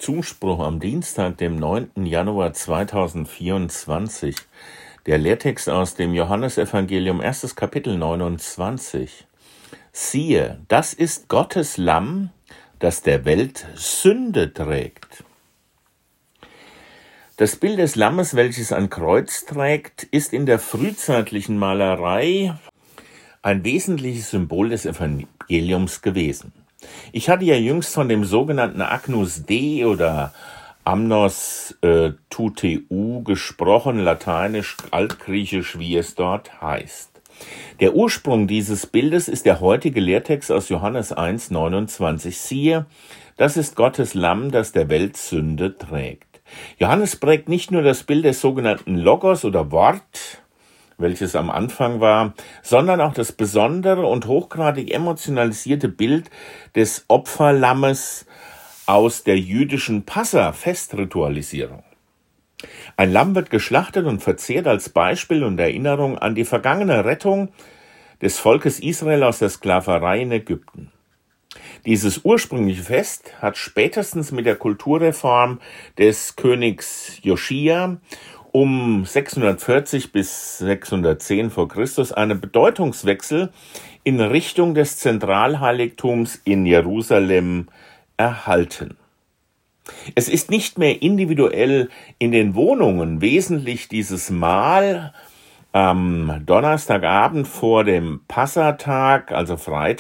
Zuspruch am Dienstag, dem 9. Januar 2024. Der Lehrtext aus dem Johannesevangelium, 1. Kapitel 29. Siehe, das ist Gottes Lamm, das der Welt Sünde trägt. Das Bild des Lammes, welches ein Kreuz trägt, ist in der frühzeitlichen Malerei ein wesentliches Symbol des Evangeliums gewesen. Ich hatte ja jüngst von dem sogenannten Agnus Dei oder Amnos Tuteu gesprochen, lateinisch, altgriechisch, wie es dort heißt. Der Ursprung dieses Bildes ist der heutige Lehrtext aus Johannes 1, 29. Siehe, das ist Gottes Lamm, das der Welt Sünde trägt. Johannes prägt nicht nur das Bild des sogenannten Logos oder Wort, welches am Anfang war, sondern auch das besondere und hochgradig emotionalisierte Bild des Opferlammes aus der jüdischen Passa-Festritualisierung. Ein Lamm wird geschlachtet und verzehrt als Beispiel und Erinnerung an die vergangene Rettung des Volkes Israel aus der Sklaverei in Ägypten. Dieses ursprüngliche Fest hat spätestens mit der Kulturreform des Königs Joschia um 640 bis 610 vor Christus einen Bedeutungswechsel in Richtung des Zentralheiligtums in Jerusalem erhalten. Es ist nicht mehr individuell in den Wohnungen wesentlich dieses Mahl am Donnerstagabend vor dem Passatag, also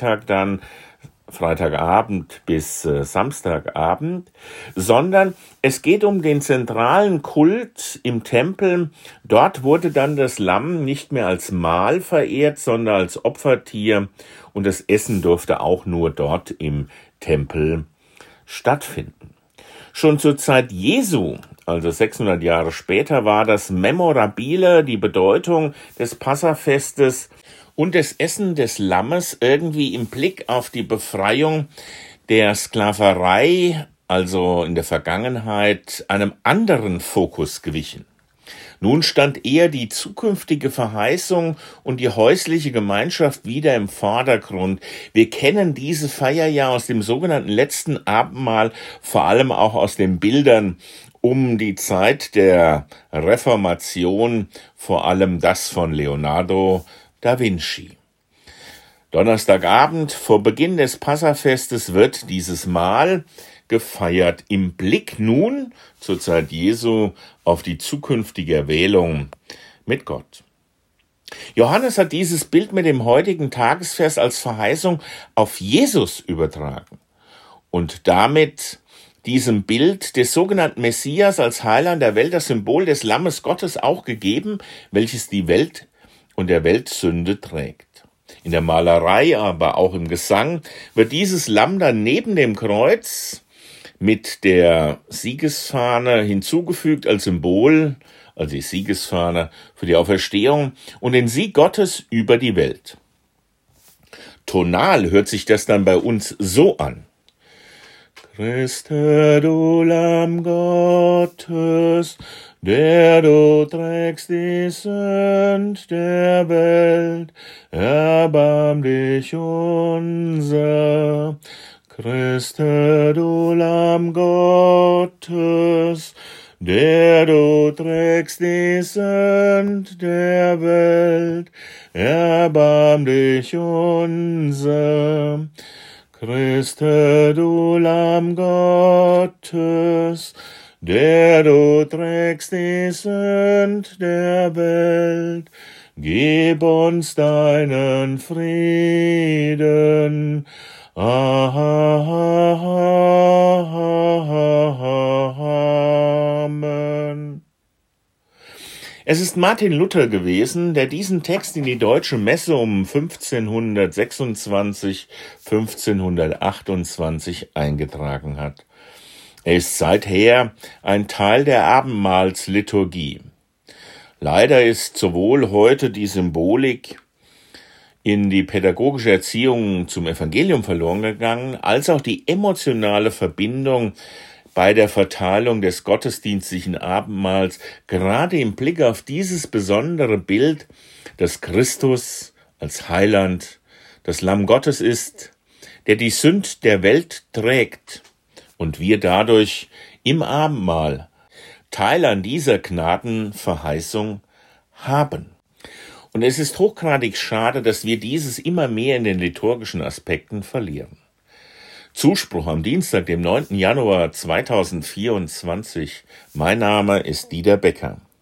Freitagabend bis Samstagabend, sondern es geht um den zentralen Kult im Tempel. Dort wurde dann das Lamm nicht mehr als Mahl verehrt, sondern als Opfertier, und das Essen durfte auch nur dort im Tempel stattfinden. Schon zur Zeit Jesu, also 600 Jahre später, war das Memorabile, die Bedeutung des Passafestes und das Essen des Lammes irgendwie im Blick auf die Befreiung der Sklaverei, also in der Vergangenheit, einem anderen Fokus gewichen. Nun stand eher die zukünftige Verheißung und die häusliche Gemeinschaft wieder im Vordergrund. Wir kennen diese Feier ja aus dem sogenannten letzten Abendmahl, vor allem auch aus den Bildern um die Zeit der Reformation, vor allem das von Leonardo da Vinci. Donnerstagabend vor Beginn des Passafestes wird dieses Mahl gefeiert, im Blick nun zur Zeit Jesu auf die zukünftige Erwählung mit Gott. Johannes hat dieses Bild mit dem heutigen Tagesvers als Verheißung auf Jesus übertragen und damit diesem Bild des sogenannten Messias als Heiland der Welt das Symbol des Lammes Gottes auch gegeben, welches die Welt und der Welt Sünde trägt. In der Malerei, aber auch im Gesang wird dieses Lamm dann neben dem Kreuz mit der Siegesfahne hinzugefügt als Symbol, also die Siegesfahne für die Auferstehung und den Sieg Gottes über die Welt. Tonal hört sich das dann bei uns so an. Christe, du Lamm Gottes, der du trägst die Sünd der Welt, erbarm dich unser. Christe, du Lamm Gottes, der du trägst die Sünd der Welt, erbarm dich unser. Christe, du Lamm Gottes, der du trägst die Sünd der Welt, gib uns deinen Frieden. Amen. Es ist Martin Luther gewesen, der diesen Text in die Deutsche Messe um 1526, 1528 eingetragen hat. Er ist seither ein Teil der Abendmahlsliturgie. Leider ist sowohl heute die Symbolik in die pädagogische Erziehung zum Evangelium verloren gegangen, als auch die emotionale Verbindung bei der Verteilung des gottesdienstlichen Abendmahls, gerade im Blick auf dieses besondere Bild, dass Christus als Heiland das Lamm Gottes ist, der die Sünd der Welt trägt, und wir dadurch im Abendmahl Teil an dieser Gnadenverheißung haben. Und es ist hochgradig schade, dass wir dieses immer mehr in den liturgischen Aspekten verlieren. Zuspruch am Dienstag, dem 9. Januar 2024. Mein Name ist Dieter Becker.